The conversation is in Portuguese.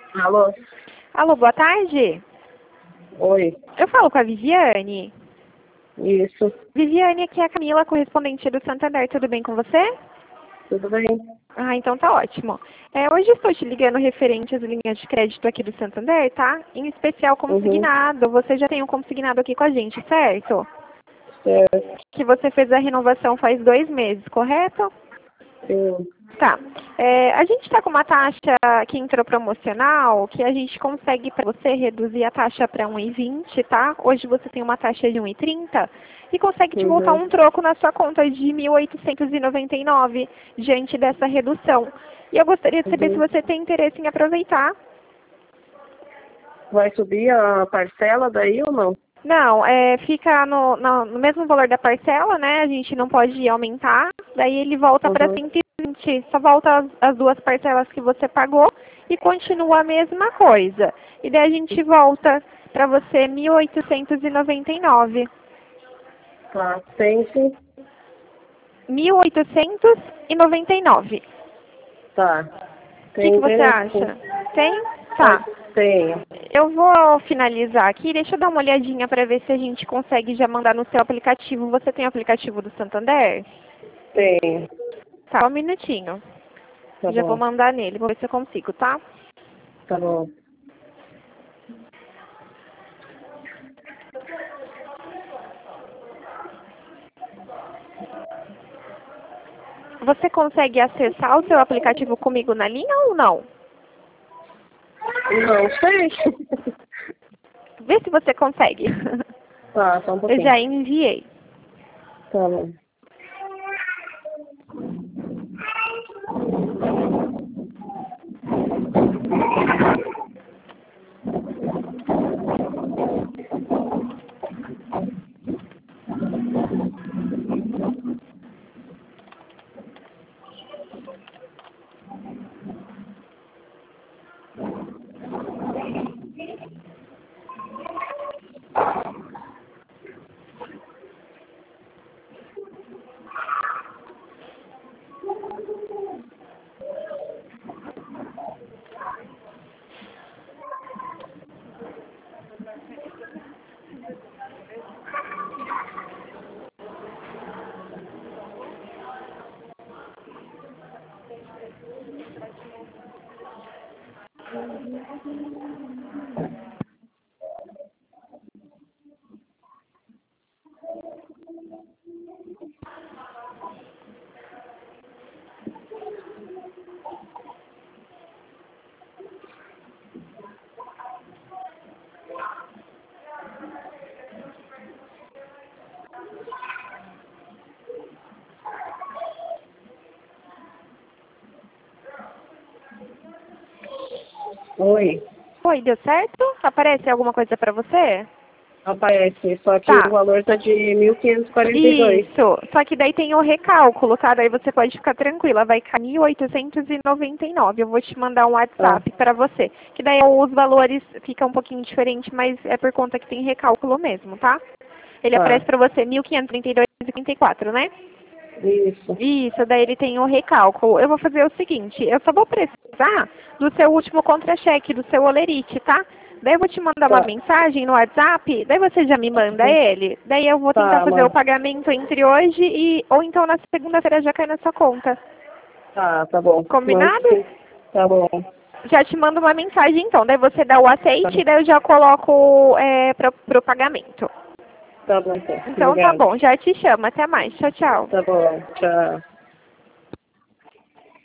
Alô? Alô, boa tarde. Oi. Eu falo com a Viviane. Isso. Viviane, aqui é a Camila, correspondente do Santander. Tudo bem com você? Tudo bem? Ah, então tá ótimo. Hoje estou te ligando referente às linhas de crédito aqui do Santander, tá? Em especial Uhum. consignado. Você já tem um consignado aqui com a gente, certo? Certo. Que você fez a renovação faz 2 meses, correto? Sim. Tá. A gente está com uma taxa que entrou promocional, que a gente consegue para você reduzir a taxa para 1,20, tá? Hoje você tem uma taxa de 1,30 e consegue te voltar Uhum. um troco na sua conta de 1.899 diante dessa redução. E eu gostaria de saber se Uhum. você tem interesse em aproveitar. Vai subir a parcela daí ou não? Não, fica no mesmo valor da parcela, né? A gente não pode aumentar. Daí ele volta para Uhum. 120. Só volta as duas parcelas que você pagou e continua a mesma coisa. E daí a gente volta para você 1.899. Tá. Tem sim. 1.899. Tá. O que Tem que você interesse sim. acha? Tem? Pode. Tá. Tenho. Eu vou finalizar aqui. Deixa eu dar uma olhadinha para ver se a gente consegue já mandar no seu aplicativo. Você tem o aplicativo do Santander? Tenho. Tá, só um minutinho. Tá Já vou bom. mandar nele, vou ver se eu consigo, tá? Tá bom. Você consegue acessar o seu aplicativo comigo na linha ou não? Não sei. Vê se você consegue. Tá, só um Eu pouquinho. já enviei. Tá bom. Oi. Oi, deu certo? Aparece alguma coisa pra você? Aparece. Só que o Tá. valor tá de 1.542. Isso. Só que daí tem o recálculo, tá? Daí você pode ficar tranquila. Vai cair 1.899. Eu vou te mandar um Tá. WhatsApp para você. Que daí os valores ficam um pouquinho diferentes, mas é por conta que tem recálculo mesmo, tá? Ele Tá. aparece para você 1.532,54, né? Isso. Isso, daí ele tem o recálculo. Eu vou fazer o seguinte, eu só vou precisar do seu último contra-cheque, do seu Olerite, tá? Daí eu vou te mandar uma Tá. mensagem no WhatsApp, daí você já me manda ele. Daí eu vou tentar Tá, fazer o mano. pagamento entre hoje ou então na segunda-feira já cai na sua conta. Tá, tá bom. Mande Combinado? sim. Tá bom. Já te mando uma mensagem então, daí você dá o Tá, aceite, daí eu já coloco pro pagamento. tá bom, então. Então tá Obrigado. bom, já te chamo. Até mais. Tchau, tchau. Tá bom. Tchau.